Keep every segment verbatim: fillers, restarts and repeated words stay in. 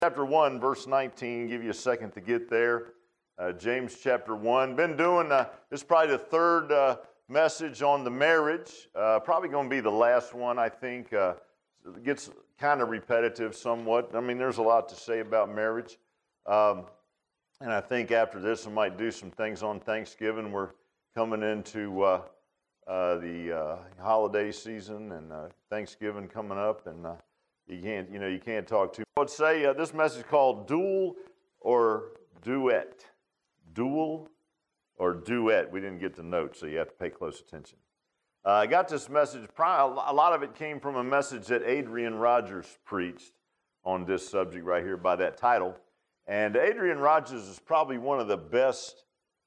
Chapter one, verse nineteen, give you a second to get there. Uh, James chapter one. Been doing, uh, this is probably the third uh, message on the marriage. Uh, probably going to be the last one, I think. Uh, it gets kind of repetitive somewhat. I mean, there's a lot to say about marriage. Um, and I think after this, I might do some things on Thanksgiving. We're coming into uh, uh, the uh, holiday season and uh, Thanksgiving coming up, and uh, you can't, you know, you can't talk too. I would say uh, this message is called Duel or Duet. Duel or Duet. We didn't get the note, so you have to pay close attention. Uh, I got this message. A lot of it came from a message that Adrian Rogers preached on this subject right here by that title. And Adrian Rogers is probably one of the best.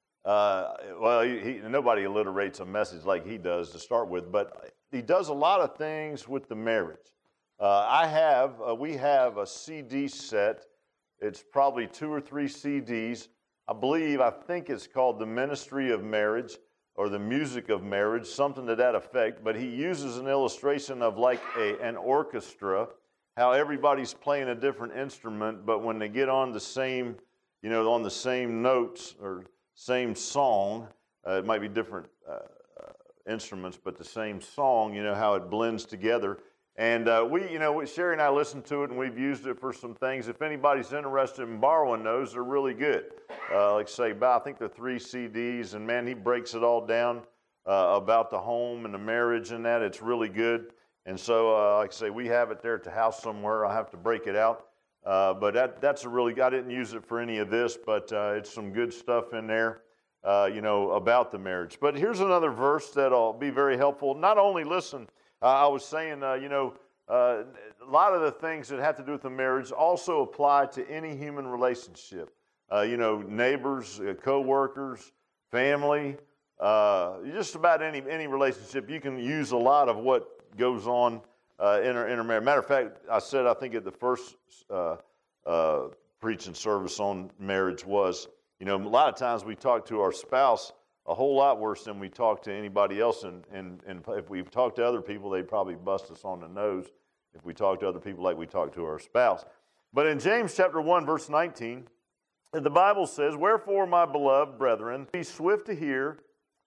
Uh, well, he, he, nobody alliterates a message like he does to start with, but he does a lot of things with the marriage. Uh, I have, uh, we have a C D set. It's probably two or three C Ds. I believe, I think it's called The Ministry of Marriage or The Music of Marriage, something to that effect. But he uses an illustration of like a, an orchestra, how everybody's playing a different instrument, but when they get on the same, you know, on the same notes or same song, uh, it might be different uh, uh, instruments, but the same song, you know, how it blends together. And uh, we, you know, Sherry and I listened to it, and we've used it for some things. If anybody's interested in borrowing those, they're really good. Uh, like I say, about, I think they're three C Ds, and man, he breaks it all down uh, about the home and the marriage and that. It's really good. And so, uh, like I say, we have it there at the house somewhere. I'll have to break it out. Uh, but that, that's a really, I didn't use it for any of this, but uh, it's some good stuff in there, uh, you know, about the marriage. But here's another verse that'll be very helpful. Not only listen, Uh, I was saying, uh, you know, uh, a lot of the things that have to do with the marriage also apply to any human relationship. Uh, you know, neighbors, uh, co-workers, family, uh, just about any any relationship. You can use a lot of what goes on uh, in our, in our marriage. Matter of fact, I said, I think at the first uh, uh, preaching service on marriage was, you know, a lot of times we talk to our spouse a whole lot worse than we talk to anybody else, and, and, and if we talk to other people, they'd probably bust us on the nose if we talk to other people like we talk to our spouse. But in James chapter one, verse nineteen, the Bible says, "Wherefore, my beloved brethren, be swift to hear,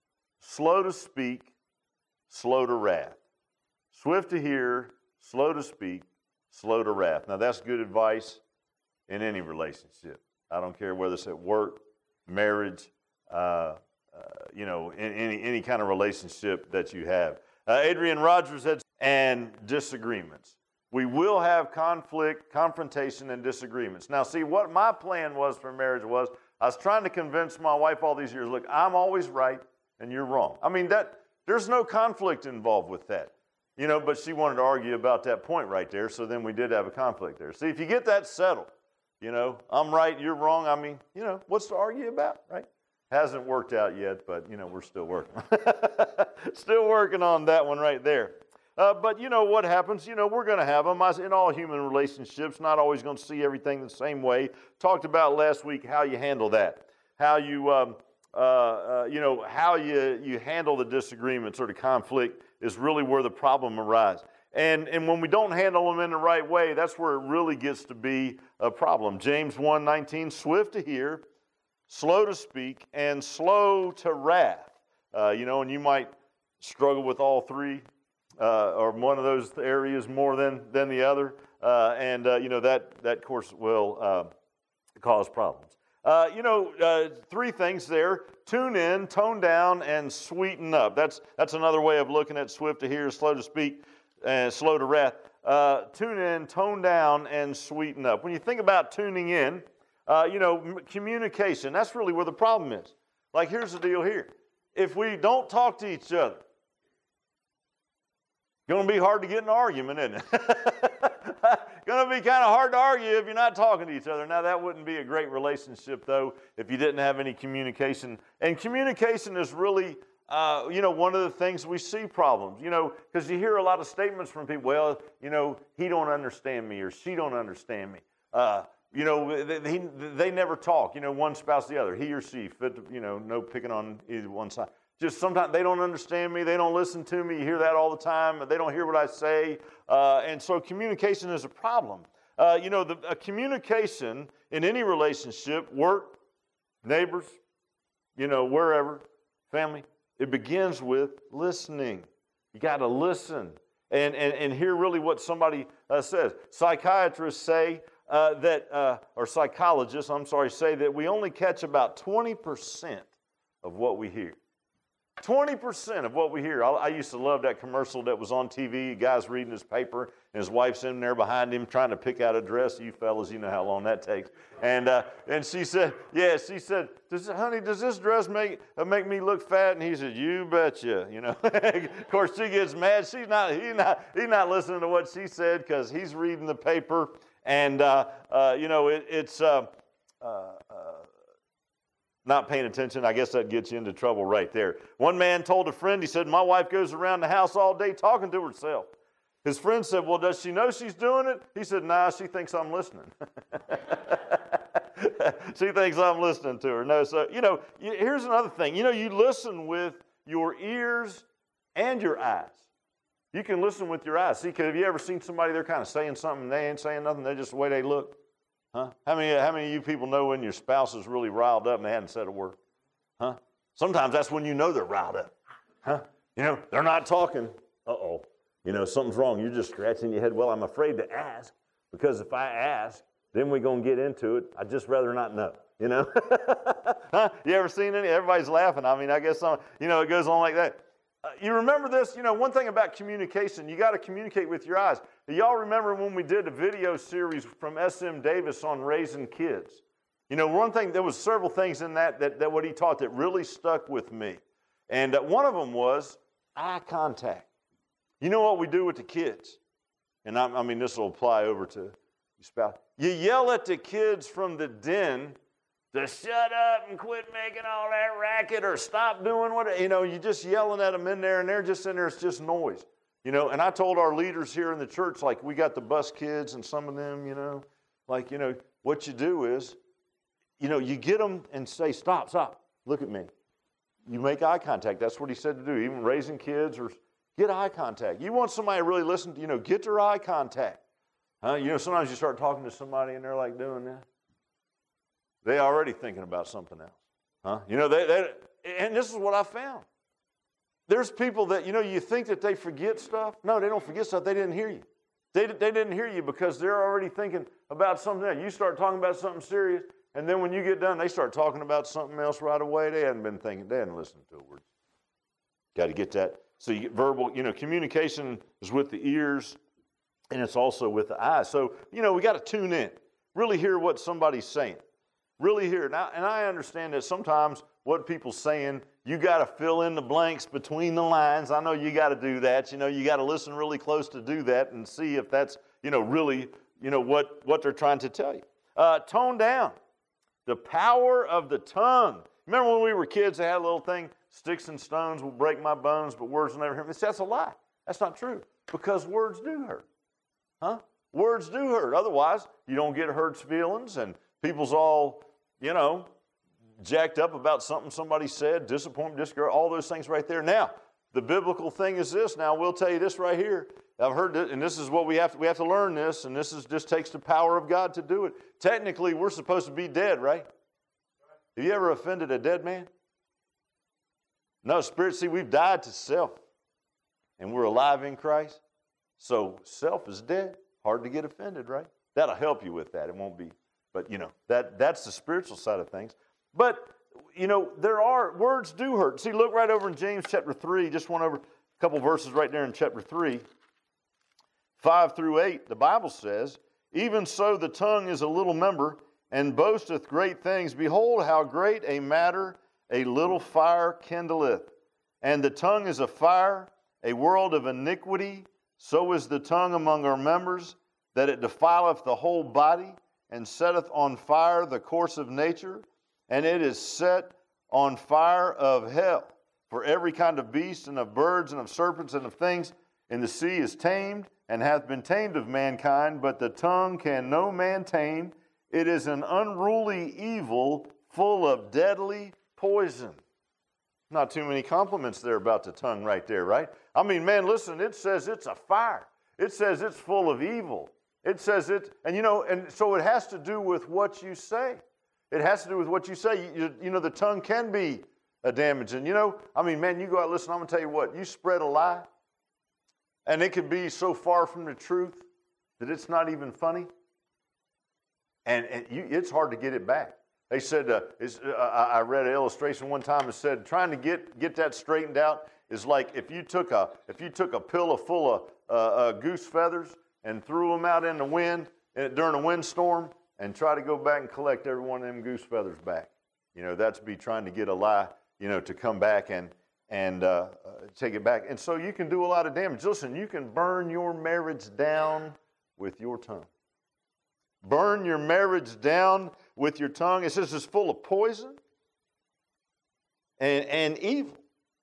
slow to speak, slow to wrath." Swift to hear, slow to speak, slow to wrath. Now, that's good advice in any relationship. I don't care whether it's at work, marriage, uh, Uh, you know, in any any kind of relationship that you have. Uh, Adrian Rogers said, and disagreements. We will have conflict, confrontation, and disagreements. Now, see, what my plan was for marriage was, I was trying to convince my wife all these years, look, I'm always right, and you're wrong. I mean, that there's no conflict involved with that. You know, but she wanted to argue about that point right there, so then we did have a conflict there. See, if you get that settled, you know, I'm right, you're wrong, I mean, you know, what's to argue about, right? Hasn't worked out yet, but, you know, we're still working. Still working on that one right there. Uh, but, you know, what happens, you know, we're going to have them. In all human relationships, not always going to see everything the same way. Talked about last week how you handle that. How you, um, uh, uh, you know, how you, you handle the disagreements or the conflict is really where the problem arises. And, and when we don't handle them in the right way, that's where it really gets to be a problem. James one nineteen, swift to hear, slow to speak, and slow to wrath. Uh, you know, and you might struggle with all three, uh, or one of those areas more than, than the other. Uh, and, uh, you know, that, that course will uh, cause problems. Uh, you know, uh, three things there. Tune in, tone down, and sweeten up. That's, that's another way of looking at swift to hear, slow to speak, and slow to wrath. Uh, tune in, tone down, and sweeten up. When you think about tuning in, Uh, you know, communication, that's really where the problem is. Like, here's the deal here. If we don't talk to each other, it's going to be hard to get in an argument, isn't it? Going to be kind of hard to argue if you're not talking to each other. Now, that wouldn't be a great relationship, though, if you didn't have any communication. And communication is really, uh, you know, one of the things we see problems, you know, because you hear a lot of statements from people, well, you know, he don't understand me or she don't understand me. Uh, You know, they, they never talk, you know, one spouse the other, he or she, fit, you know, no picking on either one side. Just sometimes they don't understand me, they don't listen to me, you hear that all the time, they don't hear what I say. Uh, and so communication is a problem. Uh, you know, the a communication in any relationship, work, neighbors, you know, wherever, family, it begins with listening. You got to listen and, and, and hear really what somebody uh, says. Psychiatrists say uh, that, uh, or psychologists, I'm sorry, say that we only catch about twenty percent of what we hear. twenty percent of what we hear. I, I used to love that commercial that was on T V. A guy's reading his paper, and his wife's in there behind him trying to pick out a dress. You fellas, you know how long that takes. And uh, and she said, yeah, she said, does, honey, does this dress make uh, make me look fat? And he said, you betcha. You know, of course she gets mad. She's not. He's not. He's not listening to what she said because he's reading the paper. And uh, uh, you know, it, it's. Uh, uh, Not paying attention, I guess that gets you into trouble right there. One man told a friend, he said, my wife goes around the house all day talking to herself. His friend said, well, does she know she's doing it? He said, nah, she thinks I'm listening. She thinks I'm listening to her. No, so, you know, here's another thing. You know, you listen with your ears and your eyes. You can listen with your eyes. See, have you ever seen somebody, they're kind of saying something, and they ain't saying nothing, they're just the way they look? Huh? How many, how many of you people know when your spouse is really riled up and they hadn't said a word? Huh? Sometimes that's when you know they're riled up. Huh? You know, they're not talking. Uh-oh. You know, something's wrong. You're just scratching your head. Well, I'm afraid to ask because if I ask, then we're going to get into it. I'd just rather not know, you know? Huh? You ever seen any? Everybody's laughing. I mean, I guess, some, you know, it goes on like that. Uh, you remember this? You know, one thing about communication, you got to communicate with your eyes. Do y'all remember when we did a video series from S M Davis on raising kids? You know, one thing, there was several things in that that, that what he taught that really stuck with me. And uh, one of them was eye contact. You know what we do with the kids? And I, I mean, this will apply over to your spouse. You yell at the kids from the den to shut up and quit making all that racket or stop doing what, you know, you're just yelling at them in there and they're just in there, it's just noise. You know, and I told our leaders here in the church, like we got the bus kids and some of them, you know, like, you know, what you do is, you know, you get them and say, stop, stop, look at me. You make eye contact. That's what he said to do, even raising kids or get eye contact. You want somebody to really listen to, you know, get their eye contact. Huh? You know, sometimes you start talking to somebody and they're like doing that. They're already thinking about something else. Huh? You know, they, they, and this is what I found. There's people that, you know, you think that they forget stuff. No, they don't forget stuff. They didn't hear you. They, they didn't hear you because they're already thinking about something else. You start talking about something serious, and then when you get done, they start talking about something else right away. They hadn't been thinking. They hadn't listened to a word. Got to get that. So you get verbal, you know, communication is with the ears, and it's also with the eyes. So, you know, we got to tune in, really hear what somebody's saying. Really hear it. Now, and I understand that sometimes what people's saying, you got to fill in the blanks between the lines. I know you got to do that. You know, you got to listen really close to do that and see if that's, you know, really, you know, what, what they're trying to tell you. Uh, tone down. The power of the tongue. Remember when we were kids, they had a little thing, sticks and stones will break my bones, but words will never hurt me. That's a lie. That's not true because words do hurt. Huh? Words do hurt. Otherwise, you don't get hurt feelings and people's all, you know, jacked up about something somebody said, disappointment, discouragement, all those things right there. Now, the biblical thing is this. Now, we'll tell you this right here. I've heard it, and this is what we have to, we have to learn this, and this is just takes the power of God to do it. Technically, we're supposed to be dead, right? Have you ever offended a dead man? No, spirit, see, we've died to self, and we're alive in Christ. So self is dead. Hard to get offended, right? That'll help you with that. It won't be. But, you know, that, that's the spiritual side of things. But, you know, there are, words do hurt. See, look right over in James chapter three, just one over, a couple verses right there in chapter three, five through eight. The Bible says, even so the tongue is a little member, and boasteth great things. Behold, how great a matter a little fire kindleth. And the tongue is a fire, a world of iniquity. So is the tongue among our members, that it defileth the whole body, and setteth on fire the course of nature, and it is set on fire of hell. For every kind of beast, and of birds, and of serpents, and of things in the sea is tamed, and hath been tamed of mankind, but the tongue can no man tame. It is an unruly evil, full of deadly poison. Not too many compliments there about the tongue right there, right? I mean, man, listen, it says it's a fire. It says it's full of evil. It says it, and you know, and so it has to do with what you say. It has to do with what you say. You, you know, the tongue can be a damage. And you know, I mean, man, you go out, listen, I'm going to tell you what, you spread a lie, and it can be so far from the truth that it's not even funny. And, and you, it's hard to get it back. They said, uh, it's, uh, I read an illustration one time that said, trying to get, get that straightened out is like if you took a, if you took a pillow full of uh, uh, goose feathers and threw them out in the wind uh, during a windstorm and try to go back and collect every one of them goose feathers back. You know, that's be trying to get a lie, you know, to come back and, and uh, uh, take it back. And so you can do a lot of damage. Listen, you can burn your marriage down with your tongue. Burn your marriage down with your tongue. It says it's full of poison and, and evil.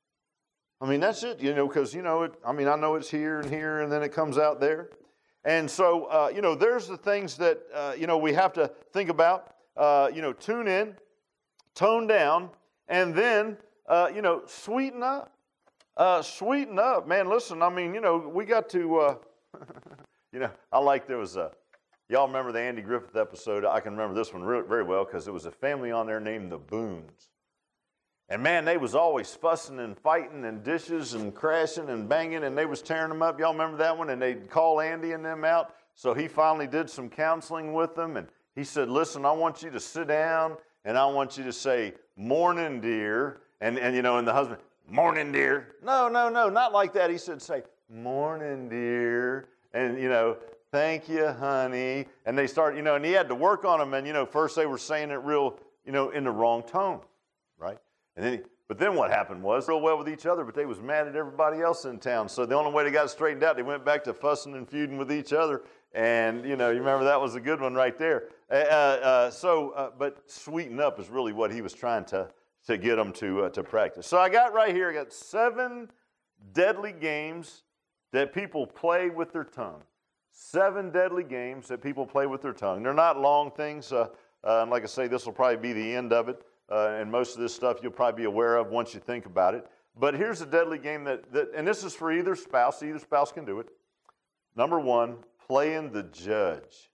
I mean, that's it, you know, because, you know, it, I mean, I know it's here and here, and then it comes out there. And so, uh, you know, there's the things that, uh, you know, we have to think about, uh, you know, tune in, tone down, and then, uh, you know, sweeten up. Uh, sweeten up. Man, listen, I mean, you know, we got to, uh, you know, I like there was a, y'all remember the Andy Griffith episode? I can remember this one really, very well because there was a family on there named the Boones. And man, they was always fussing and fighting and dishes and crashing and banging, and they was tearing them up. Y'all remember that one? And they'd call Andy and them out. So he finally did some counseling with them, and he said, listen, I want you to sit down, and I want you to say, morning, dear. And, and you know, and the husband, morning, dear. No, no, no, not like that. He said, say, morning, dear. And, you know, thank you, honey. And they started, you know, and he had to work on them. And, you know, first they were saying it real, you know, in the wrong tone, right? And then, he, but then what happened was, real well with each other, but they was mad at everybody else in town. So the only way they got straightened out, they went back to fussing and feuding with each other. And, you know, you remember that was a good one right there. Uh, uh, so, uh, but sweeten up is really what he was trying to, to get them to, uh, to practice. So I got right here, I got seven deadly games that people play with their tongue. Seven deadly games that people play with their tongue. They're not long things. Uh, uh, and like I say, this will probably be the end of it. Uh, and most of this stuff you'll probably be aware of once you think about it. But here's a deadly game that, that, and this is for either spouse. Either spouse can do it. Number one, playing the judge.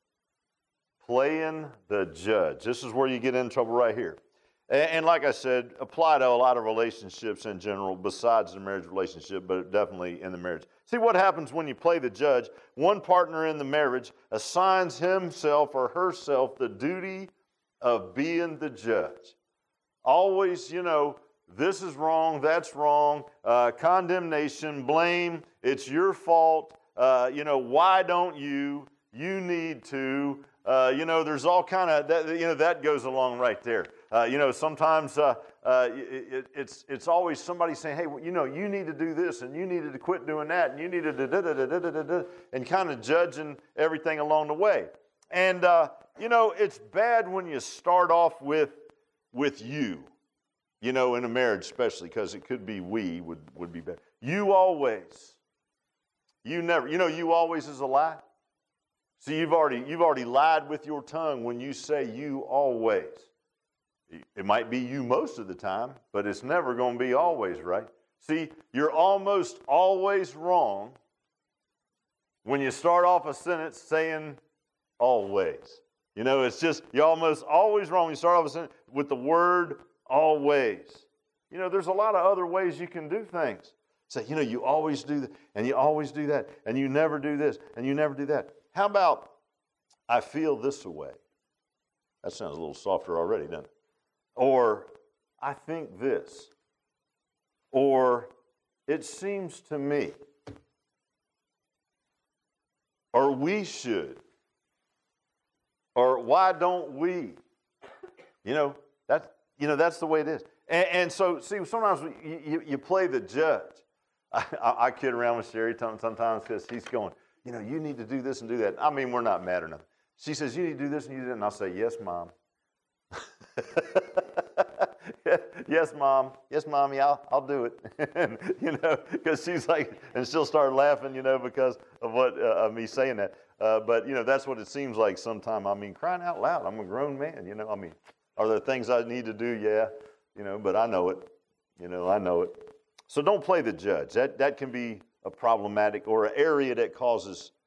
Playing the judge. This is where you get in trouble right here. And, and like I said, apply to a lot of relationships in general besides the marriage relationship, but definitely in the marriage. See what happens when you play the judge. One partner in the marriage assigns himself or herself the duty of being the judge. Always, you know, this is wrong, that's wrong, uh, condemnation, blame, it's your fault, uh, you know, why don't you, you need to, uh, you know, there's all kind of, that, you know, that goes along right there. Uh, you know, sometimes uh, uh, it, it's it's always somebody saying, hey, well, you know, you need to do this, and you needed to quit doing that, and you needed to da da da da da da da, and kind of judging everything along the way. And, uh, you know, it's bad when you start off with with you, you know, in a marriage especially, because it could be we would, would be better. You always. You never. You know, you always is a lie. See, you've already, you've already lied with your tongue when you say you always. It might be you most of the time, but it's never going to be always, right? See, you're almost always wrong when you start off a sentence saying always. You know, it's just, you're almost always wrong when you start off a sentence with the word always. You know, there's a lot of other ways you can do things. Say, you know, you always do that, and you always do that, and you never do this, and you never do that. How about, I feel this way? That sounds a little softer already, doesn't it? Or, I think this. Or, it seems to me. Or, we should. Or, why don't we? You know, that's, you know, that's the way it is. And, and so, see, sometimes we, you, you play the judge. I, I, I kid around with Sherry sometimes because she's going, you know, you need to do this and do that. I mean, we're not mad or nothing. She says, you need to do this and you do that. And I'll say, yes, Mom. Yes, Mom. Yes, Mommy, I'll, I'll do it. And, you know, because she's like, and she'll start laughing, you know, because of what uh, of me saying that. Uh, but, you know, that's what it seems like sometimes. I mean, crying out loud. I'm a grown man, you know. I mean, are there things I need to do? Yeah, you know, but I know it. You know, I know it. So don't play the judge. That, that can be a problematic or an area that causes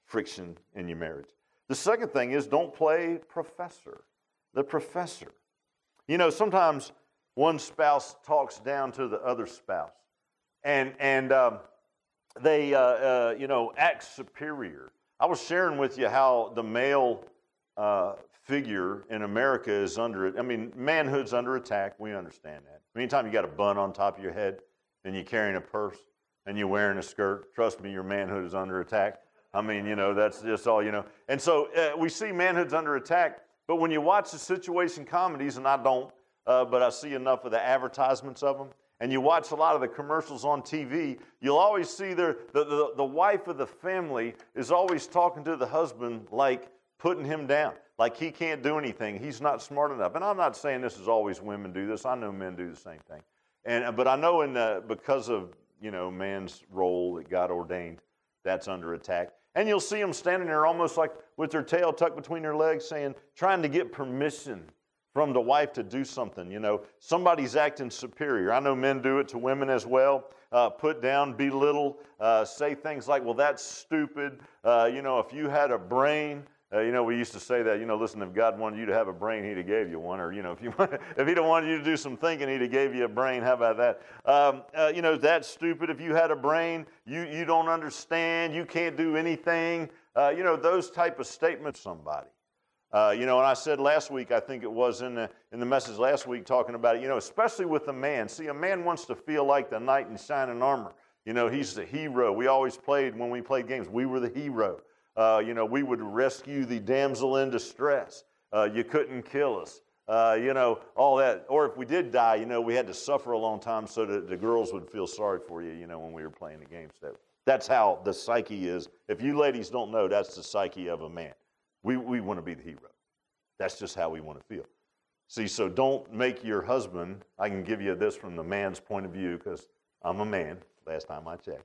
friction in your marriage. The second thing is don't play professor. The professor. You know, sometimes one spouse talks down to the other spouse, and and um, they uh, uh, you know act superior. I was sharing with you how the male uh, figure in America is under. I mean, manhood's under attack. We understand that. Anytime you got a bun on top of your head, and you're carrying a purse, and you're wearing a skirt, trust me, your manhood is under attack. I mean, you know, that's just all you know. And so uh, we see manhood's under attack. But when you watch the situation comedies, and I don't, uh, but I see enough of the advertisements of them, and you watch a lot of the commercials on T V, you'll always see their, the, the, the wife of the family is always talking to the husband like putting him down, like he can't do anything. He's not smart enough. And I'm not saying this is always women do this. I know men do the same thing. And But I know in the, because of, you know, man's role that God ordained, that's under attack. And you'll see them standing there almost like with their tail tucked between their legs saying, trying to get permission from the wife to do something. You know, somebody's acting superior. I know men do it to women as well. Uh, put down, belittle, uh, say things like, well, that's stupid. Uh, you know, if you had a brain, uh, you know, we used to say that, you know, listen, if God wanted you to have a brain, he'd have gave you one. Or, you know, if, you if he'd have wanted you to do some thinking, he'd have gave you a brain. How about that? Um, uh, you know, that's stupid. If you had a brain, you, you don't understand. You can't do anything. Uh, you know, those type of statements somebody. Uh, you know, and I said last week, I think it was in the, in the message last week talking about it, you know, especially with a man. See, a man wants to feel like the knight in shining armor. You know, he's the hero. We always played, when we played games, we were the hero. Uh, you know, we would rescue the damsel in distress. Uh, you couldn't kill us. Uh, you know, all that. Or if we did die, you know, we had to suffer a long time so that the girls would feel sorry for you, you know, when we were playing the games. That, that's how the psyche is. If you ladies don't know, that's the psyche of a man. We, we want to be the hero. That's just how we want to feel. See, so don't make your husband, I can give you this from the man's point of view because I'm a man, last time I checked.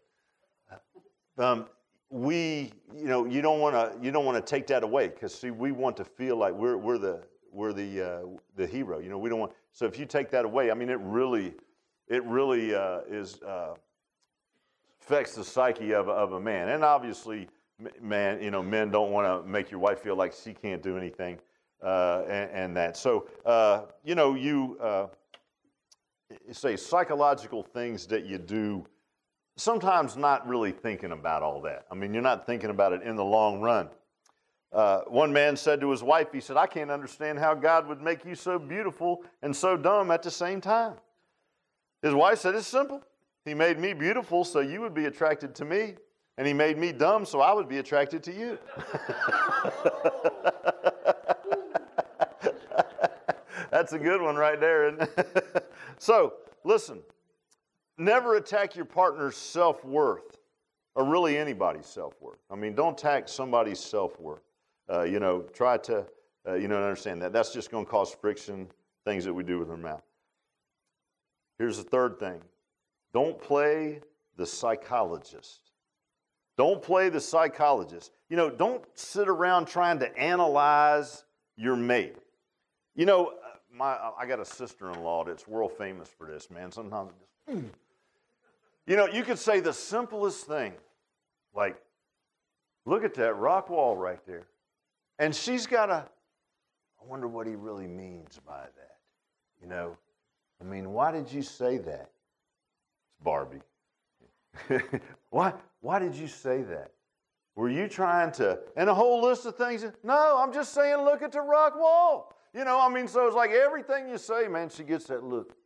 Um, we, you know, you don't want to, you don't want to take that away because see, we want to feel like we're we're the we're the uh, the hero. You know, we don't want. So if you take that away, I mean, it really, it really uh, is uh, affects the psyche of of a man. And obviously, man, you know, men don't want to make your wife feel like she can't do anything, uh, and, and that. So uh, you know, you uh, say psychological things that you do. Sometimes not really thinking about all that. I mean, you're not thinking about it in the long run. Uh, one man said to his wife, he said, I can't understand how God would make you so beautiful and so dumb at the same time. His wife said, it's simple. He made me beautiful so you would be attracted to me, and he made me dumb so I would be attracted to you. That's a good one right there, isn't it? So, listen. Never attack your partner's self-worth, or really anybody's self-worth. I mean, don't attack somebody's self-worth. Uh, you know, try to, uh, you know, understand that. That's just going to cause friction, things that we do with our mouth. Here's the third thing. Don't play the psychologist. Don't play the psychologist. You know, don't sit around trying to analyze your mate. You know, my I got a sister-in-law that's world famous for this, man. Sometimes it just... Mm. You know, you could say the simplest thing, like, look at that rock wall right there. And she's got a, I wonder what he really means by that. You know, I mean, why did you say that? It's Barbie. why, why did you say that? Were you trying to, and a whole list of things? No, I'm just saying look at the rock wall. You know, I mean, so it's like everything you say, man, she gets that look.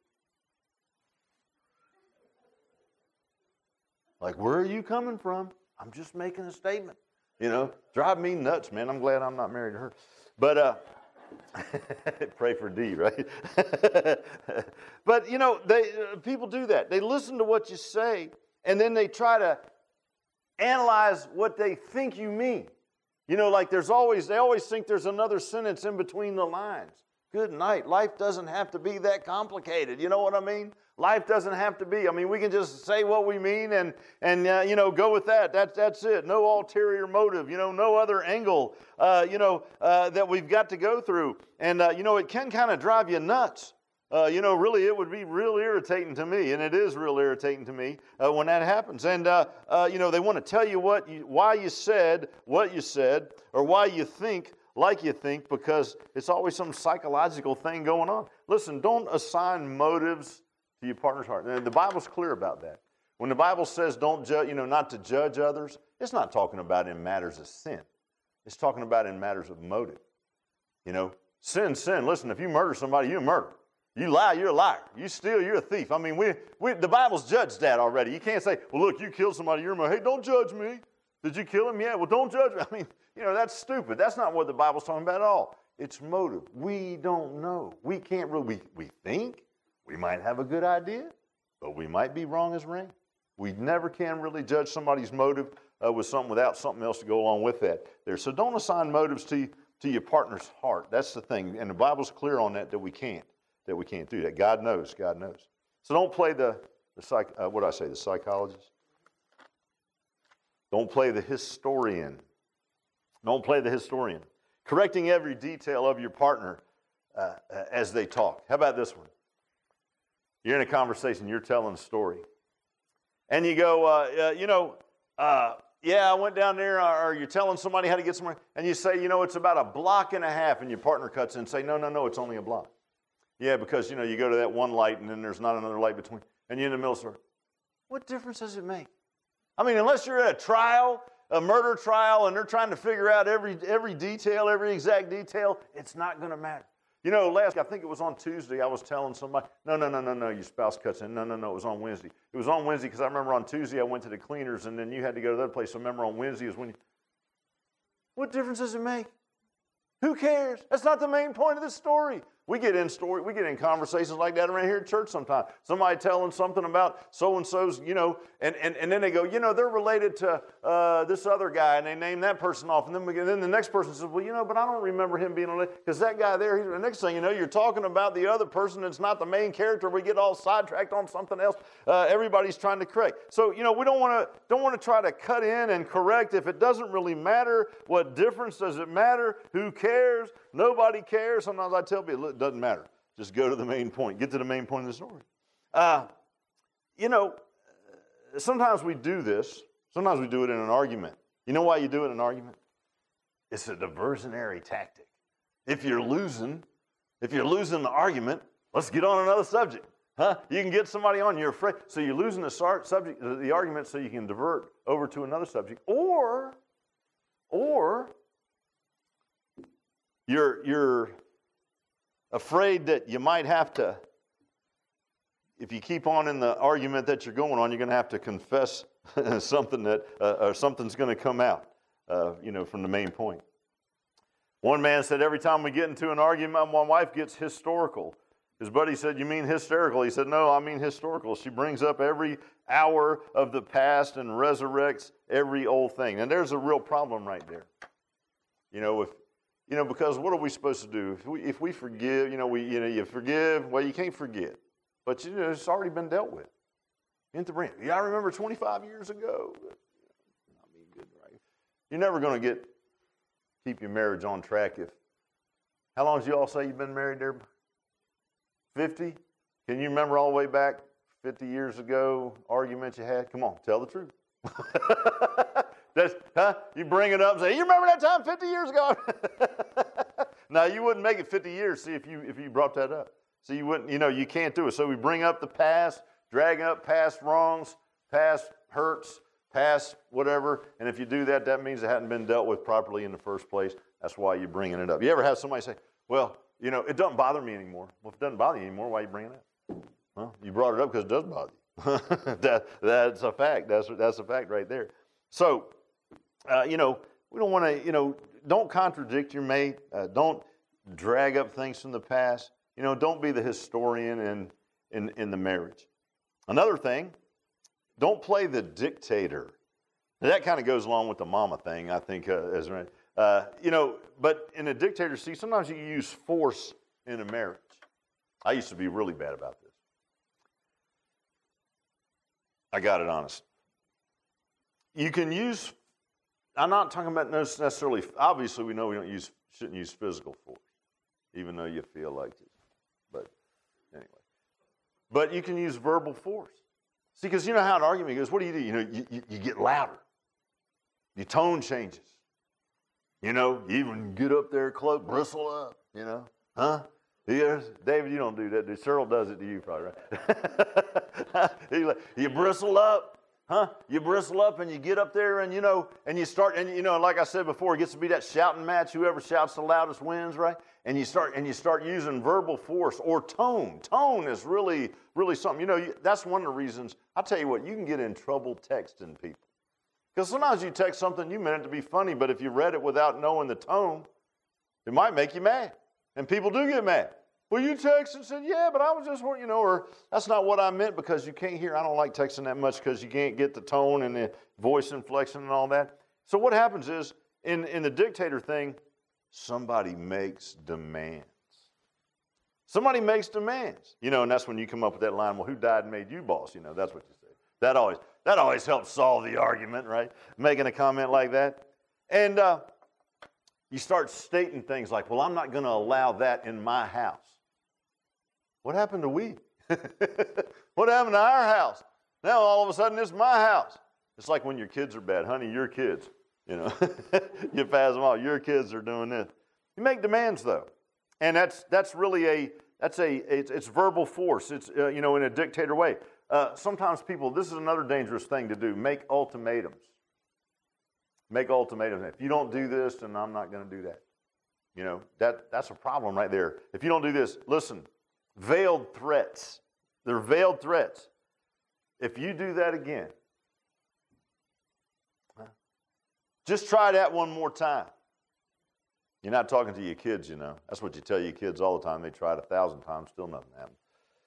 Like, where are you coming from? I'm just making a statement. You know, drive me nuts, man. I'm glad I'm not married to her. But uh, pray for D, right? But, you know, they uh, people do that. They listen to what you say, and then they try to analyze what they think you mean. You know, like there's always, they always think there's another sentence in between the lines. Good night. Life doesn't have to be that complicated. You know what I mean? Life doesn't have to be. I mean, we can just say what we mean and, and uh, you know, go with that. That's, that's it. No ulterior motive, you know, no other angle, uh, you know, uh, that we've got to go through. And, uh, you know, it can kind of drive you nuts Uh, you know, really, it would be real irritating to me, and it is real irritating to me uh, when that happens. And, uh, uh, you know, they want to tell you what you, why you said what you said, or why you think like you think, because it's always some psychological thing going on. Listen, don't assign motives to your partner's heart. And the Bible's clear about that. When the Bible says don't judge, you know, not to judge others, it's not talking about in matters of sin. It's talking about in matters of motive. You know, sin, sin. Listen, if you murder somebody, you murder. You lie, you're a liar. You steal, you're a thief. I mean, we, we the Bible's judged that already. You can't say, well, look, you killed somebody, you're a murderer. Hey, don't judge me. Did you kill him? Yeah, well, don't judge me. I mean, you know, that's stupid. That's not what the Bible's talking about at all. It's motive. We don't know. We can't really, we, we think we might have a good idea, but we might be wrong as rain. We never can really judge somebody's motive uh, with something without something else to go along with that there. So don't assign motives to, to your partner's heart. That's the thing. And the Bible's clear on that, that we can't, that we can't do that. God knows, God knows. So don't play the, the psych, uh, what did I say, the psychologist? Don't play the historian. Don't play the historian. Correcting every detail of your partner uh, uh, as they talk. How about this one? You're in a conversation, you're telling a story. And you go, uh, uh, you know, uh, yeah, I went down there, or you're telling somebody how to get somewhere, and you say, you know, it's about a block and a half, and your partner cuts in and say, no, no, no, it's only a block. Yeah, because, you know, you go to that one light, and then there's not another light between, and you're in the middle of the story. What difference does it make? I mean, unless you're at a trial, a murder trial, and they're trying to figure out every every detail, every exact detail, it's not going to matter. You know, last, I think it was on Tuesday, I was telling somebody, no, no, no, no, no, your spouse cuts in. No, no, no, it was on Wednesday. It was on Wednesday because I remember on Tuesday I went to the cleaners, and then you had to go to the other place. So I remember on Wednesday is when you, what difference does it make? Who cares? That's not the main point of the story. We get in story, we get in conversations like that around here at church sometimes. Somebody telling something about so-and-so's, you know, and, and, and then they go, you know, they're related to uh, this other guy, and they name that person off. And then, we, and then the next person says, well, you know, but I don't remember him being related, because that guy there, he's, the next thing you know, you're talking about the other person that's not the main character. We get all sidetracked on something else. Uh, everybody's trying to correct. So, you know, we don't want to don't want to try to cut in and correct if it doesn't really matter. What difference does it matter? Who cares? Nobody cares. Sometimes I tell people, it doesn't matter. Just go to the main point. Get to the main point of the story. Uh, you know, sometimes we do this. Sometimes we do it in an argument. You know why you do it in an argument? It's a diversionary tactic. If you're losing, if you're losing the argument, let's get on another subject. Huh? You can get somebody on, you're afraid. So you're losing the subject, the argument, so you can divert over to another subject. Or, or, You're, you're afraid that you might have to, if you keep on in the argument that you're going on, you're going to have to confess something that, uh, or something's going to come out, uh, you know, from the main point. One man said, every time we get into an argument, my wife gets historical. His buddy said, you mean hysterical? He said, no, I mean historical. She brings up every hour of the past and resurrects every old thing. And there's a real problem right there. You know, if You know, because what are we supposed to do? If we, if we forgive, you know, we, you know, you forgive, well, you can't forget. But, you know, it's already been dealt with. Into brain. Yeah, I remember twenty-five years ago. I mean, good, right? You're never going to get, keep your marriage on track if, how long did you all say you've been married there? fifty? Can you remember all the way back fifty years ago, arguments you had? Come on, tell the truth. That's, huh? You bring it up and say, you remember that time fifty years ago? No, you wouldn't make it fifty years, see, if you if you brought that up. So you wouldn't, you know, you can't do it. So we bring up the past, drag up past wrongs, past hurts, past whatever. And if you do that, that means it hadn't been dealt with properly in the first place. That's why you're bringing it up. You ever have somebody say, well, you know, it doesn't bother me anymore. Well, if it doesn't bother you anymore, why are you bringing it up? Well, you brought it up because it does bother you. that, that's a fact. That's, that's a fact right there. So, uh, you know, we don't want to, you know, don't contradict your mate. Uh, don't drag up things from the past. You know, don't be the historian in, in, in the marriage. Another thing, don't play the dictator. Now, that kind of goes along with the mama thing, I think, uh, as uh, you know, but in a dictatorship, sometimes you use force in a marriage. I used to be really bad about this. I got it honest. You can use, I'm not talking about necessarily, obviously we know we don't use, shouldn't use physical force, even though you feel like it. But Anyway. But you can use verbal force. See, because you know how an argument goes, what do you do? You know, you, you, you get louder. Your tone changes. You know, you even get up there close, bristle up, you know. Huh? Yes. David, you don't do that. Cheryl does it to you probably, right? You bristle up, huh? You bristle up and you get up there and, you know, and you start, and, you know, like I said before, it gets to be that shouting match. Whoever shouts the loudest wins, right? And you start, and you start using verbal force or tone. Tone is really, really something. You know, that's one of the reasons. I'll tell you what, you can get in trouble texting people. Because sometimes you text something, you meant it to be funny, but if you read it without knowing the tone, it might make you mad. And people do get mad. Well, you texted and said, yeah, but I was just, you know, or that's not what I meant because you can't hear. I don't like texting that much because you can't get the tone and the voice inflection and all that. So what happens is, in, in the dictator thing, somebody makes demands. Somebody makes demands. You know, and that's when you come up with that line, well, who died and made you boss? You know, that's what you say. That always, that always helps solve the argument, right? Making a comment like that. And uh, you start stating things like, well, I'm not going to allow that in my house. What happened to we? What happened to our house? Now all of a sudden it's my house. It's like when your kids are bad. Honey, your kids. You know, you pass them off. Your kids are doing this. You make demands though. And that's that's really a, that's a, it's, it's verbal force. It's, uh, you know, in a dictator way. Uh, sometimes people, this is another dangerous thing to do, make ultimatums. Make ultimatums. If you don't do this, then I'm not going to do that. You know, that that's a problem right there. If you don't do this, listen, veiled threats. They're veiled threats. If you do that again, just try that one more time. You're not talking to your kids, you know. That's what you tell your kids all the time. They try it a thousand times, still nothing happens.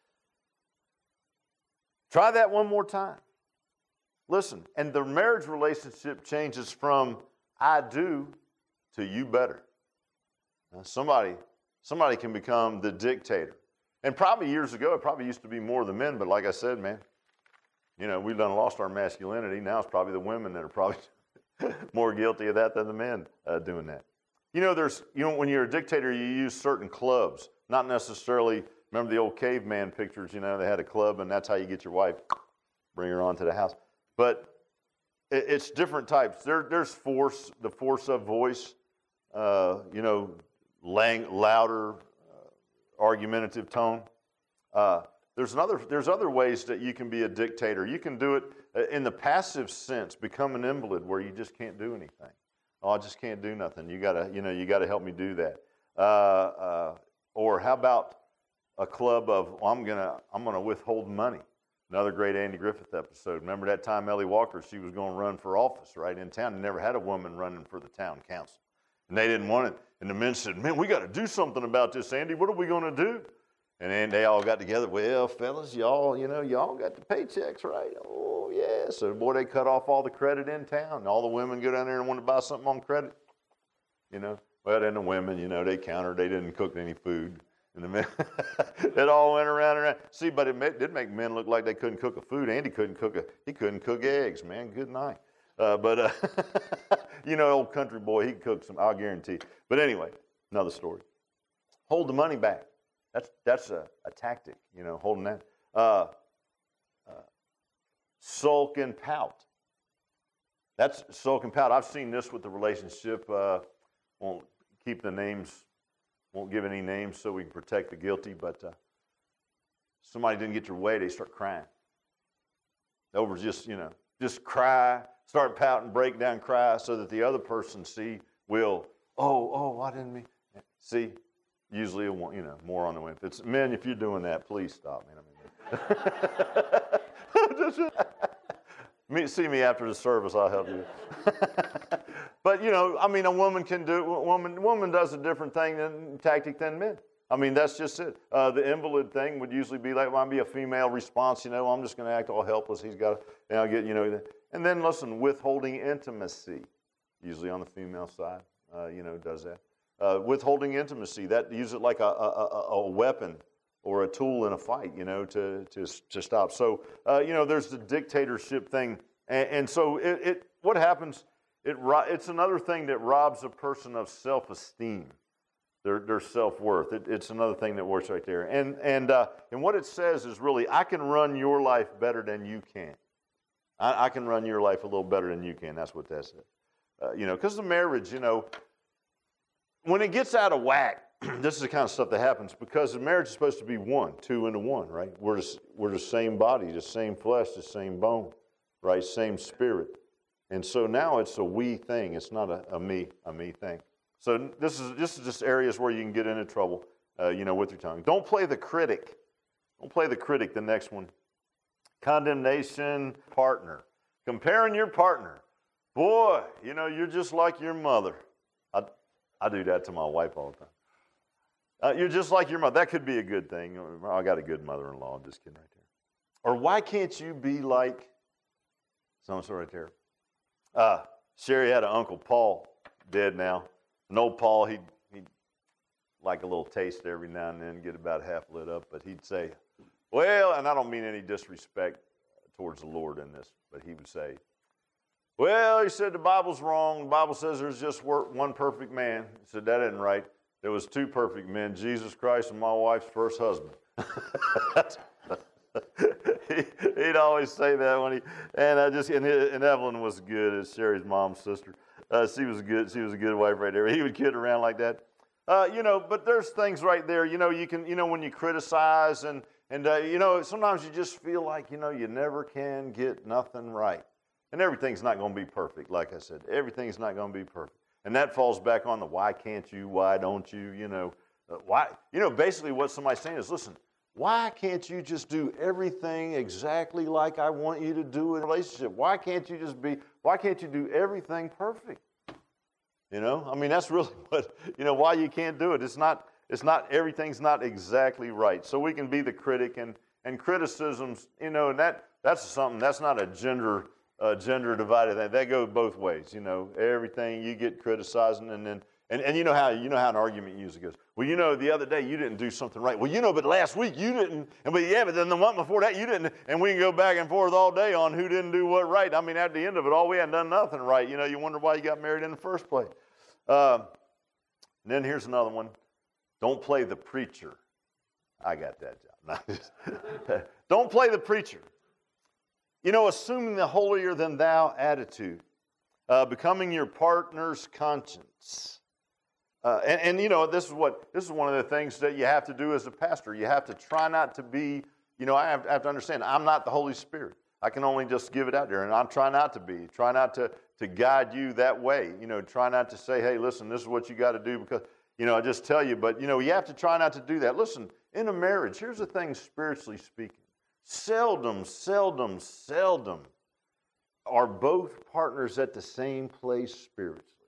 Try that one more time. Listen, and the marriage relationship changes from I do to you better. Now, somebody, somebody can become the dictator. And probably years ago, it probably used to be more the men, but like I said, man, you know, we've done lost our masculinity. Now it's probably the women that are probably more guilty of that than the men uh, doing that. You know, there's, you know, when you're a dictator, you use certain clubs, not necessarily. Remember the old caveman pictures, you know, they had a club and that's how you get your wife, bring her onto the house. But it, it's different types. There, there's force, the force of voice, uh, you know, lang, louder, uh, argumentative tone. Uh, there's, another, there's other ways that you can be a dictator. You can do it in the passive sense, become an invalid where you just can't do anything. Oh, I just can't do nothing. You gotta, you know, you gotta help me do that. Uh, uh, or how about a club of, well, I'm gonna, I'm gonna withhold money. Another great Andy Griffith episode. Remember that time Ellie Walker, she was going to run for office right in town. They never had a woman running for the town council, and they didn't want it. And the men said, "Man, we got to do something about this, Andy. What are we going to do?" And then they all got together. Well, fellas, y'all, you know, y'all got the paychecks, right? Oh yeah. So boy, they cut off all the credit in town, and all the women go down there and want to buy something on credit. You know, well, then the women, you know, they countered. They didn't cook any food. And the men, it all went around and around. See, but it made, did make men look like they couldn't cook a food. Andy couldn't cook a, he couldn't cook eggs, man. Good night. Uh, but, uh, you know, old country boy, he could cook some, I'll guarantee. But anyway, another story. Hold the money back. That's that's a, a tactic, you know, holding that. Uh, uh, sulk and pout. That's sulk and pout. I've seen this with the relationship. Uh, won't keep the names. Won't give any names so we can protect the guilty, but uh, somebody didn't get your way, they start crying. Over just, you know, just cry, start pouting, break down, cry, so that the other person see, will, oh, oh, I didn't mean, see, usually, you know, more on the way. If it's men, if you're doing that, please stop, man. I mean, me, see me after the service, I'll help you. But, you know, I mean, a woman can do, a woman, woman does a different thing than tactic than men. I mean, that's just it. Uh, the invalid thing would usually be like, well, I'd be a female response, you know, I'm just going to act all helpless. He's got to, you know, get, you know. And then, listen, withholding intimacy, usually on the female side, uh, you know, does that. Uh, withholding intimacy, that use it like a, a, a, a weapon or a tool in a fight, you know, to to, to stop. So, uh, you know, there's the dictatorship thing. And, and so it, it what happens, it it's another thing that robs a person of self-esteem. their, their self-worth. It, it's another thing that works right there. And, and, uh, and what it says is really, I can run your life better than you can. I, I can run your life a little better than you can. That's what that says. Uh, you know, because the marriage, you know, when it gets out of whack, this is the kind of stuff that happens because the marriage is supposed to be one, two into one, right? We're the, we're the same body, the same flesh, the same bone, right? Same spirit. And so now it's a we thing. It's not a, a me, a me thing. So this is this is just areas where you can get into trouble, uh, you know, with your tongue. Don't play the critic. Don't play the critic. The next one, condemnation partner, comparing your partner. Boy, you know, you're just like your mother. I I do that to my wife all the time. Uh, you're just like your mother. That could be a good thing. I got a good mother-in-law. I'm just kidding right there. Or why can't you be like so-and-so right there? Uh, Sherry had an Uncle Paul, dead now. An old Paul, he'd, he'd like a little taste every now and then, get about half lit up, but he'd say, well, and I don't mean any disrespect towards the Lord in this, but he would say, well, he said the Bible's wrong. The Bible says there's just one perfect man. He said that isn't right. There was two perfect men, Jesus Christ and my wife's first husband. he, he'd always say that when he, and I just, and, and Evelyn was good, as Sherry's mom's sister. Uh, she was good. She was a good wife right there. He would kid around like that, uh, you know. But there's things right there, you know. You can, you know, when you criticize and and uh, you know, sometimes you just feel like, you know, you never can get nothing right, and everything's not going to be perfect. Like I said, everything's not going to be perfect. And that falls back on the why can't you, why don't you, you know, uh, why, you know, basically what somebody's saying is, listen, why can't you just do everything exactly like I want you to do in a relationship? Why can't you just be, why can't you do everything perfect? You know, I mean, that's really what, you know, why you can't do it. It's not, it's not, everything's not exactly right. So we can be the critic and, and criticisms, you know, and that, that's something, that's not a gender Uh, gender divided thing. That goes both ways, you know. Everything you get criticizing, and then and, and you know how you know how an argument usually goes. Well, you know, the other day you didn't do something right. Well, you know, but last week you didn't, and but yeah, but then the month before that you didn't, and we can go back and forth all day on who didn't do what right. I mean, at the end of it all, we hadn't done nothing right. You know, you wonder why you got married in the first place. Uh, and then here's another one: don't play the preacher. I got that job. Don't play the preacher. You know, assuming the holier-than-thou attitude, uh, becoming your partner's conscience. Uh, and, and, you know, this is what this is one of the things that you have to do as a pastor. You have to try not to be, you know, I have, I have to understand, I'm not the Holy Spirit. I can only just give it out there, and I'm trying not to be. Try not to, to guide you that way. You know, try not to say, hey, listen, this is what you got to do because, you know, I just tell you. But, you know, you have to try not to do that. Listen, in a marriage, here's the thing, spiritually speaking. Seldom, seldom, seldom are both partners at the same place spiritually.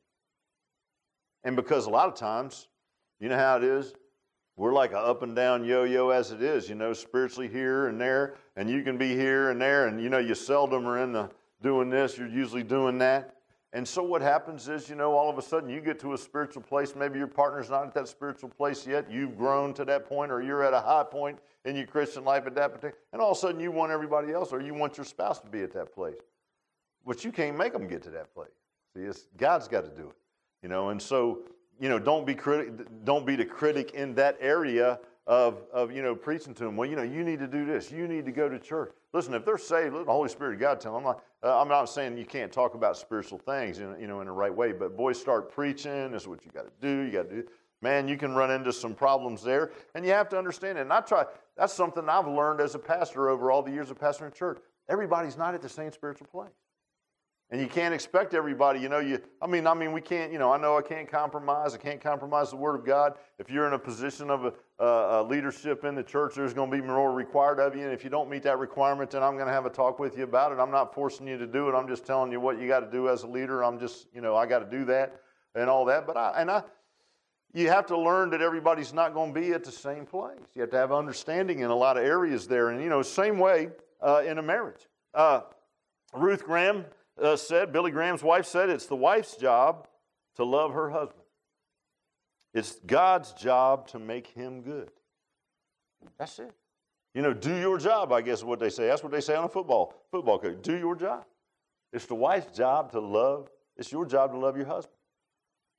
And because a lot of times, you know how it is, we're like an up and down yo-yo as it is, you know, spiritually here and there, and you can be here and there, and, you know, you seldom are in the doing this, you're usually doing that. And so what happens is, you know, all of a sudden you get to a spiritual place. Maybe your partner's not at that spiritual place yet. You've grown to that point, or you're at a high point in your Christian life at that particular, and all of a sudden you want everybody else, or you want your spouse to be at that place. But you can't make them get to that place. See, it's, God's got to do it, you know. And so, you know, don't be critic, don't be the critic in that area of, of, you know, preaching to them. Well, you know, you need to do this. You need to go to church. Listen, if they're saved, let the Holy Spirit of God tell them. I'm not, uh, I'm not saying you can't talk about spiritual things, in, you know, in the right way. But boys, start preaching. This is what you got to do. You got to do. Man, you can run into some problems there, and you have to understand it. And I try. That's something I've learned as a pastor over all the years of pastoring church. Everybody's not at the same spiritual place. And you can't expect everybody, you know, you, I mean, I mean, we can't, you know, I know I can't compromise. I can't compromise the Word of God. If you're in a position of a, a, a leadership in the church, there's going to be more required of you. And if you don't meet that requirement, then I'm going to have a talk with you about it. I'm not forcing you to do it. I'm just telling you what you got to do as a leader. I'm just, you know, I got to do that and all that. But I, and I, you have to learn that everybody's not going to be at the same place. You have to have understanding in a lot of areas there. And, you know, same way uh, in a marriage. Uh, Ruth Graham Uh, said, Billy Graham's wife said, it's the wife's job to love her husband. It's God's job to make him good. That's it. You know, do your job, I guess is what they say. That's what they say on a football football coach. Do your job. It's the wife's job to love. It's your job to love your husband.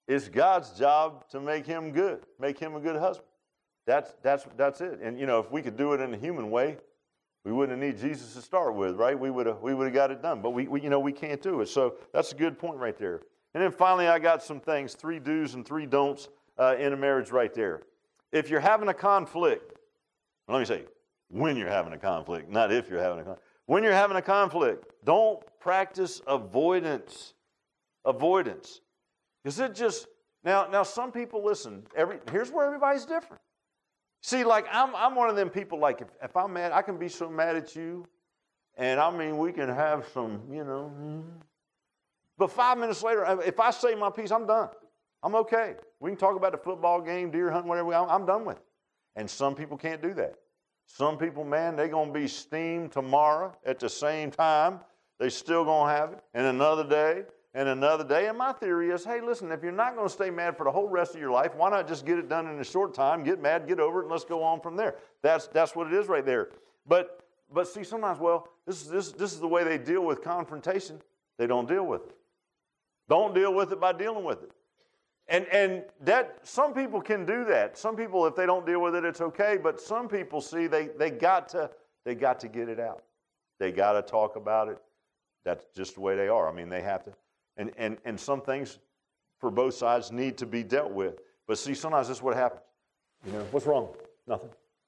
It's God's job to make him good, make him a good husband. That's, that's, that's it. And, you know, if we could do it in a human way, we wouldn't need Jesus to start with, right? We would have we would have got it done. But, we, we, you know, we can't do it. So that's a good point right there. And then finally, I got some things, three do's and three don'ts uh, in a marriage right there. If you're having a conflict, let me say, when you're having a conflict, not if you're having a conflict. When you're having a conflict, don't practice avoidance. Avoidance. Because it just, now, now some people, listen, every, here's where everybody's different. See, like, I'm I'm one of them people, like, if, if I'm mad, I can be so mad at you, and I mean, we can have some, you know, but five minutes later, if I say my piece, I'm done. I'm okay. We can talk about the football game, deer hunting, whatever, I'm, I'm done with it. And some people can't do that. Some people, man, they're going to be steamed tomorrow at the same time. They're still going to have it, and another day, and another day. And my theory is, hey, listen, if you're not going to stay mad for the whole rest of your life, why not just get it done in a short time, get mad, get over it, and let's go on from there. That's that's what it is right there. But but see, sometimes, well, this is this this is the way they deal with confrontation. They don't deal with it. Don't deal with it by dealing with it. And and that some people can do that. Some people, if they don't deal with it, it's okay. But some people, see, they they got to they got to get it out. They got to talk about it. That's just the way they are. I mean, they have to. And, and, and some things for both sides need to be dealt with. But see, sometimes this is what happens. You know, what's wrong? Nothing.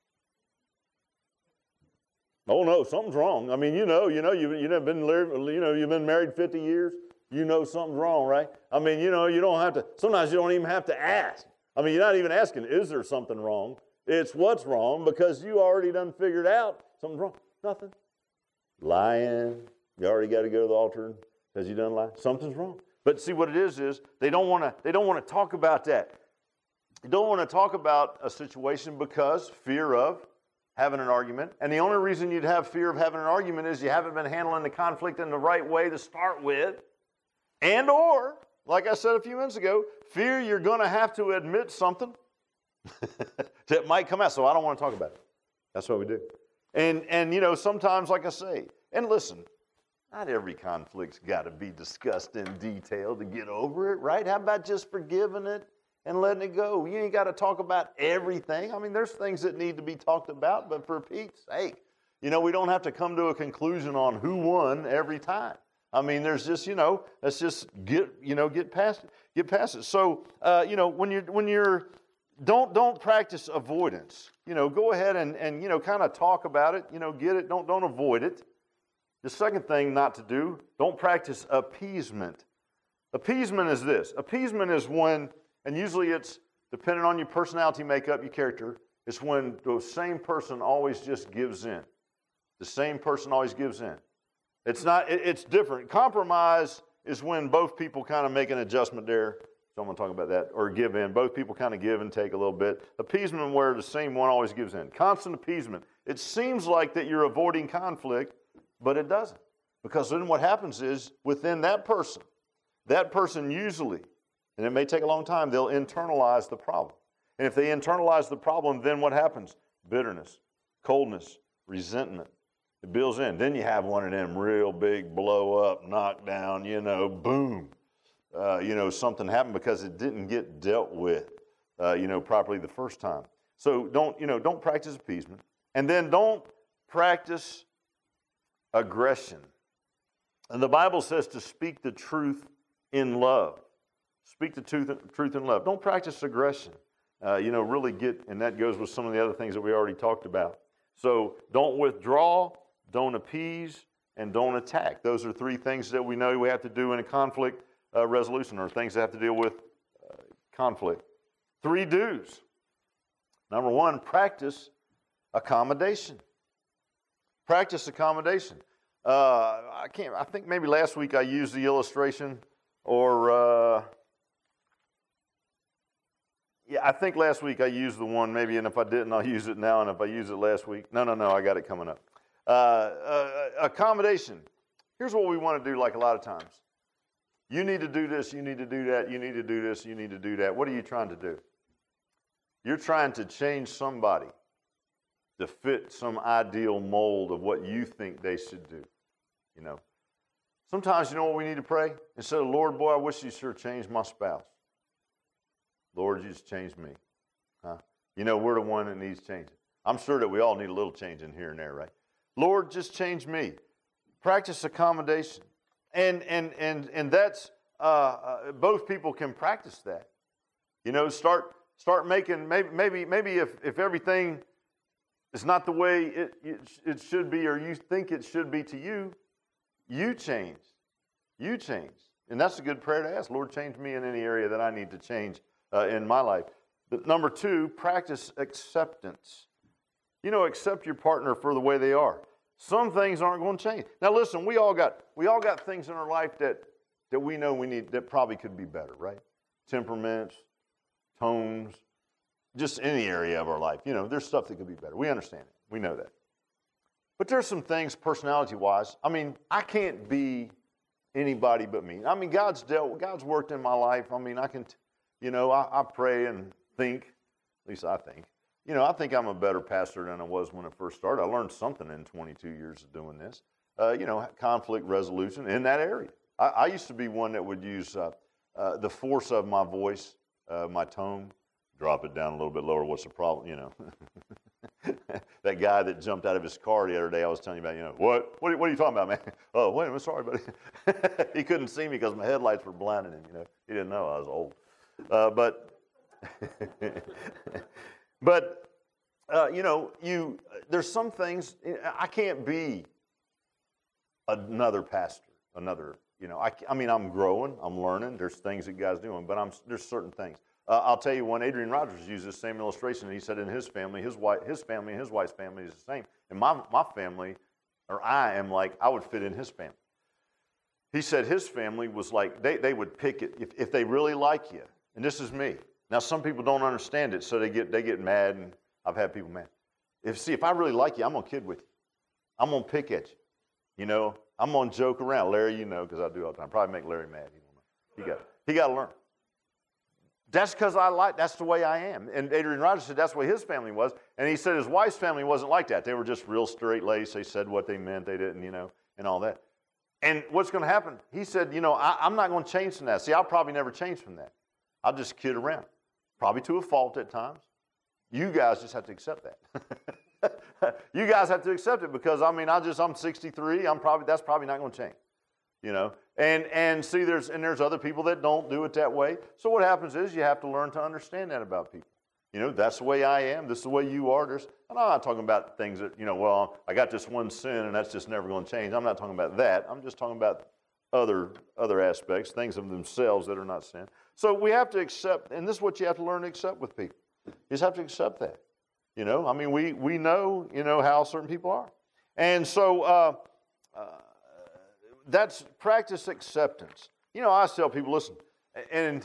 Oh no, something's wrong. I mean, you know, you know, you've you've been you know you've been married fifty years. You know something's wrong, right? I mean, you know, you don't have to. Sometimes you don't even have to ask. I mean, you're not even asking, is there something wrong? It's what's wrong, because you already done figured out something's wrong. Nothing. Lying. You already got to go to the altar because you done lie. Something's wrong. But see, what it is is they don't want to. They don't want to talk about that. They don't want to talk about a situation because fear of having an argument. And the only reason you'd have fear of having an argument is you haven't been handling the conflict in the right way to start with, and or, like I said a few minutes ago, fear you're going to have to admit something that might come out. So I don't want to talk about it. That's what we do. And and you know, sometimes, like I say, and listen. Not every conflict's got to be discussed in detail to get over it, right? How about just forgiving it and letting it go? You ain't got to talk about everything. I mean, there's things that need to be talked about, but for Pete's sake, you know, we don't have to come to a conclusion on who won every time. I mean, there's just, you know, let's just get, you know, get past it, get past it. So, uh, you know, when you're, when you're, don't, don't practice avoidance. You know, go ahead and, and you know, kind of talk about it. You know, get it. Don't, don't avoid it. The second thing not to do, don't practice appeasement. Appeasement is this. Appeasement is when, and usually it's depending on your personality makeup, your character, it's when the same person always just gives in. The same person always gives in. It's not, it, it's different. Compromise is when both people kind of make an adjustment there. So I'm going to talk about that. Or give in. Both people kind of give and take a little bit. Appeasement where the same one always gives in. Constant appeasement. It seems like that you're avoiding conflict, but it doesn't. Because then what happens is, within that person, that person usually, and it may take a long time, they'll internalize the problem. And if they internalize the problem, then what happens? Bitterness, coldness, resentment. It builds in. Then you have one of them real big blow up, knock down, you know, boom. Uh, you know, something happened because it didn't get dealt with, uh, you know, properly the first time. So don't, you know, don't practice appeasement. And then don't practice aggression. And the Bible says to speak the truth in love. Speak the truth, truth in love. Don't practice aggression. Uh, you know, really get, and that goes with some of the other things that we already talked about. So don't withdraw, don't appease, and don't attack. Those are three things that we know we have to do in a conflict uh, resolution, or things that have to deal with uh, conflict. Three do's. Number one, practice accommodation. Practice accommodation. Uh, I can't. I think maybe last week I used the illustration, or uh, yeah, I think last week I used the one maybe, and if I didn't, I'll use it now. And if I use it last week, no, no, no, I got it coming up. Uh, uh, accommodation. Here's what we want to do. Like a lot of times, you need to do this. You need to do that. You need to do this. You need to do that. What are you trying to do? You're trying to change somebody to fit some ideal mold of what you think they should do. You know, sometimes, you know what we need to pray? Instead of, Lord, boy, I wish you sure changed my spouse. Lord, you just change me. Huh? You know, we're the one that needs changing. I'm sure that we all need a little changing here and there, right? Lord, just change me. Practice accommodation. And and and and that's, uh, uh, both people can practice that. You know, start start making, maybe maybe maybe if, if everything is not the way it, it it should be, or you think it should be to you, you change. You change. And that's a good prayer to ask. Lord, change me in any area that I need to change uh, in my life. But number two, practice acceptance. You know, accept your partner for the way they are. Some things aren't going to change. Now listen, we all got we all got things in our life that that we know we need, that probably could be better, right? Temperaments, tones, just any area of our life. You know, there's stuff that could be better. We understand it. We know that. But there's some things personality-wise. I mean, I can't be anybody but me. I mean, God's dealt, God's worked in my life. I mean, I can, you know, I, I pray and think, at least I think. You know, I think I'm a better pastor than I was when I first started. I learned something in twenty-two years of doing this. Uh, you know, conflict resolution in that area. I, I used to be one that would use uh, uh, the force of my voice, uh, my tone, drop it down a little bit lower. What's the problem? You know, that guy that jumped out of his car the other day, I was telling you about, you know, what? What are, what are you talking about, man? Oh, wait a minute, sorry, buddy. He couldn't see me because my headlights were blinding him, you know. He didn't know I was old. Uh, but... But, uh, you know, you there's some things, I can't be another pastor, another, you know, I, I mean, I'm growing, I'm learning, there's things that God's doing, but I'm, there's certain things. Uh, I'll tell you one, Adrian Rogers used this same illustration. He said in his family, his wife, his family and his wife's family is the same. And my, my family, or I am like, I would fit in his family. He said his family was like, they, they would pick it, if, if they really like you, and this is me. Now, some people don't understand it, so they get they get mad, and I've had people mad. If see, if I really like you, I'm gonna kid with you. I'm gonna pick at you. You know, I'm gonna joke around. Larry, you know, because I do all the time. Probably make Larry mad. He don't know. He got he got to learn. That's because I like. That's the way I am. And Adrian Rogers said that's the way his family was, and he said his wife's family wasn't like that. They were just real straight-laced. They said what they meant. They didn't, you know, and all that. And what's going to happen? He said, you know, I, I'm not going to change from that. See, I'll probably never change from that. I'll just kid around. Probably to a fault at times. You guys just have to accept that. You guys have to accept it because I mean I just I'm sixty-three. I'm probably that's probably not going to change. You know, and and see there's and there's other people that don't do it that way. So what happens is you have to learn to understand that about people. You know, that's the way I am. This is the way you are. There's, and I'm not talking about things that you know. Well, I got this one sin and that's just never going to change. I'm not talking about that. I'm just talking about other other aspects, things of themselves that are not sin. So we have to accept, and this is what you have to learn to accept with people. You just have to accept that. You know, I mean, we we know, you know, how certain people are. And so uh, uh, that's practice acceptance. You know, I tell people, listen, and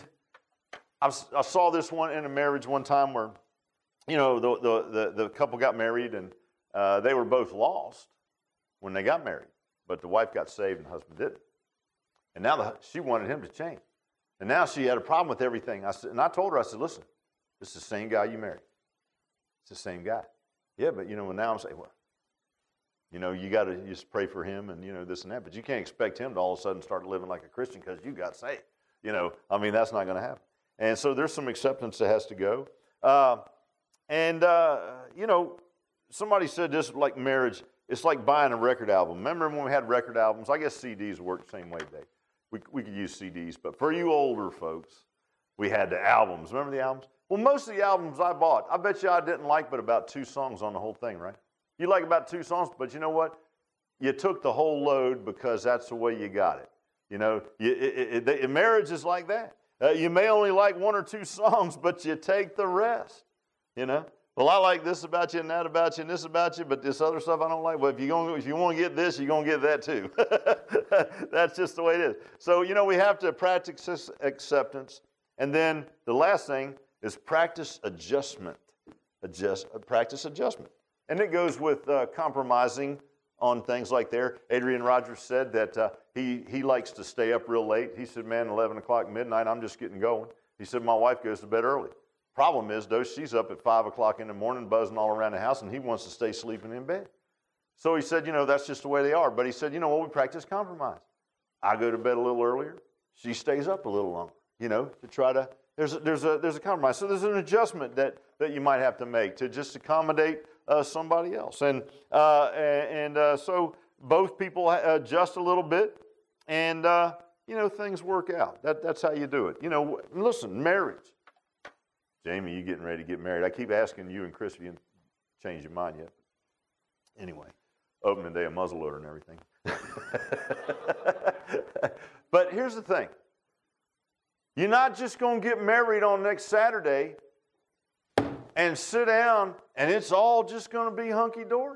I, I saw this one in a marriage one time where, you know, the the the, the couple got married and uh, they were both lost when they got married, but the wife got saved and the husband didn't. And now the, she wanted him to change. And now she had a problem with everything. I said, and I told her, I said, listen, this is the same guy you married. It's the same guy. Yeah, but, you know, now I'm saying, well, you know, you got to just pray for him and, you know, this and that. But you can't expect him to all of a sudden start living like a Christian because you got saved. You know, I mean, that's not going to happen. And so there's some acceptance that has to go. Uh, and, uh, you know, somebody said this, like marriage, it's like buying a record album. Remember when we had record albums? I guess C Ds work the same way today. We, we could use C Ds, but for you older folks, we had the albums. Remember the albums? Well, most of the albums I bought, I bet you I didn't like but about two songs on the whole thing, right? You like about two songs, but you know what? You took the whole load because that's the way you got it. You know, you, it, it, it, marriage is like that. Uh, you may only like one or two songs, but you take the rest, you know? Well, I like this about you and that about you and this about you, but this other stuff I don't like. Well, if, you're gonna, if you want to get this, you're going to get that too. That's just the way it is. So, you know, we have to practice acceptance. And then the last thing is practice adjustment. Adjust, practice adjustment. And it goes with uh, compromising on things like there. Adrian Rogers said that uh, he, he likes to stay up real late. He said, man, eleven o'clock midnight, I'm just getting going. He said, my wife goes to bed early. Problem is, though, she's up at five o'clock in the morning, buzzing all around the house, and he wants to stay sleeping in bed. So he said, you know, that's just the way they are. But he said, you know what, we practice compromise. I go to bed a little earlier. She stays up a little longer, you know, to try to there's a, there's a there's a compromise. So there's an adjustment that that you might have to make to just accommodate uh, somebody else. And uh, and uh, so both people adjust a little bit, and uh, you know, things work out. That that's how you do it. You know, listen, marriage. Jamie, you getting ready to get married? I keep asking you and Chris if you changed your mind yet. Anyway, opening day of muzzleloader and everything. But here's the thing. You're not just going to get married on next Saturday and sit down and it's all just going to be hunky-dory.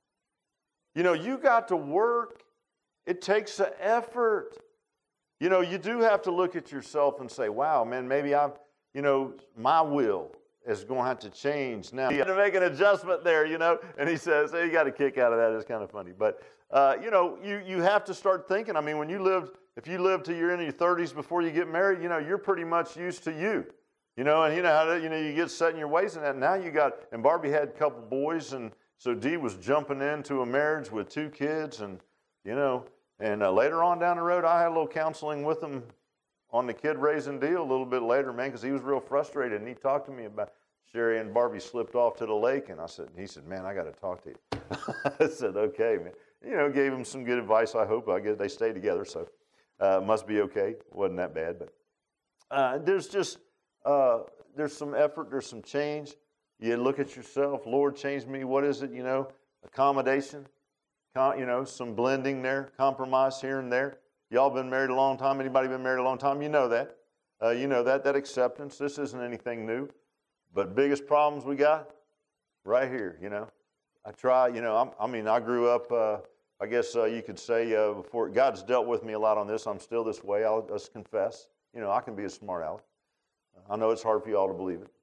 You know, you got to work. It takes an effort. You know, you do have to look at yourself and say, wow, man, maybe I'm, you know, my will is going to have to change now. You have to make an adjustment there, you know. And he says, hey, you got a kick out of that. It's kind of funny. But, uh, you know, you, you have to start thinking. I mean, when you lived, if you live till you're in your thirties before you get married, you know, you're pretty much used to you. You know, and you know how to, you know, you get set in your ways and that. Now you got, and Barbie had a couple boys, and so Dee was jumping into a marriage with two kids, and, you know, and uh, later on down the road, I had a little counseling with them on the kid raising deal a little bit later, man, because he was real frustrated, and he talked to me about Sherry and Barbie slipped off to the lake, and I said, he said, man, I got to talk to you. I said, okay, man. You know, gave him some good advice, I hope. I guess they stayed together, so uh, must be okay. Wasn't that bad, but uh, there's just, uh, there's some effort, there's some change. You look at yourself, Lord, change me. What is it, you know, accommodation, com- you know, some blending there, compromise here and there. Y'all been married a long time. Anybody been married a long time? You know that. Uh, you know that, that acceptance. This isn't anything new. But biggest problems we got right here, you know. I try, you know, I'm, I mean, I grew up, uh, I guess uh, you could say uh, before, God's dealt with me a lot on this. I'm still this way. I'll just confess. You know, I can be a smart aleck. I know it's hard for you all to believe it.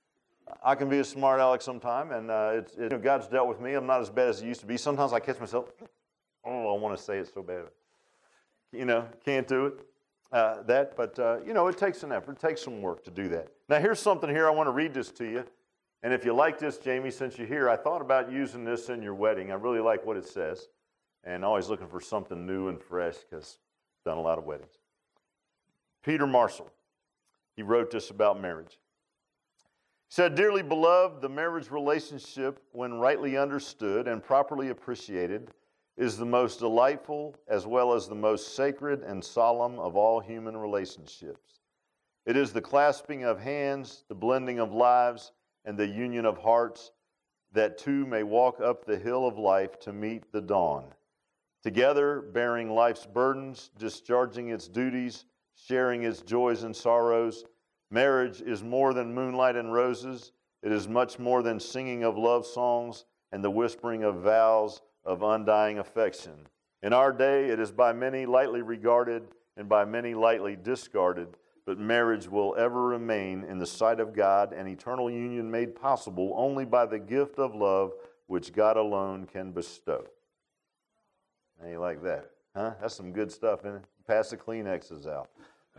I can be a smart aleck sometime, and uh, it's, it, you know, God's dealt with me. I'm not as bad as I used to be. Sometimes I catch myself, oh, I want to say it so bad. You know, can't do it. Uh, that, but, uh, you know, it takes an effort. It takes some work to do that. Now, here's something here. I want to read this to you. And if you like this, Jamie, since you're here, I thought about using this in your wedding. I really like what it says. And always looking for something new and fresh because I've done a lot of weddings. Peter Marshall, he wrote this about marriage. He said, dearly beloved, the marriage relationship, when rightly understood and properly appreciated, is the most delightful as well as the most sacred and solemn of all human relationships. It is the clasping of hands, the blending of lives, and the union of hearts that two may walk up the hill of life to meet the dawn. Together, bearing life's burdens, discharging its duties, sharing its joys and sorrows, marriage is more than moonlight and roses. It is much more than singing of love songs and the whispering of vows of undying affection. In our day, it is by many lightly regarded and by many lightly discarded, but marriage will ever remain in the sight of God, an eternal union made possible only by the gift of love which God alone can bestow. How you like that? Huh? That's some good stuff, isn't it? Pass the Kleenexes out.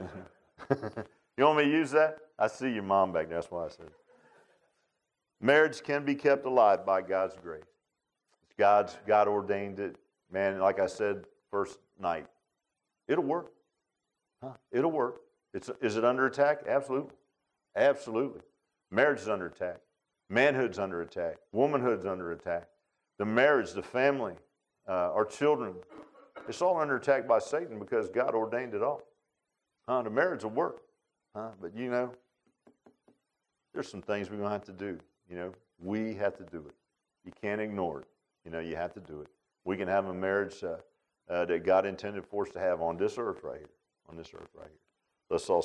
You want me to use that? I see your mom back there. That's why I said it. Marriage can be kept alive by God's grace. God's God ordained it. Man, like I said first night, it'll work. Huh? It'll work. It's, is it under attack? Absolutely. Absolutely. Marriage is under attack. Manhood's under attack. Womanhood's under attack. The marriage, the family, uh, our children, it's all under attack by Satan because God ordained it all. Huh? The marriage will work. Huh? But you know, there's some things we're going to have to do. You know, we have to do it. You can't ignore it. You know, you have to do it. We can have a marriage uh, uh, that God intended for us to have on this earth right here. On this earth right here. Let's all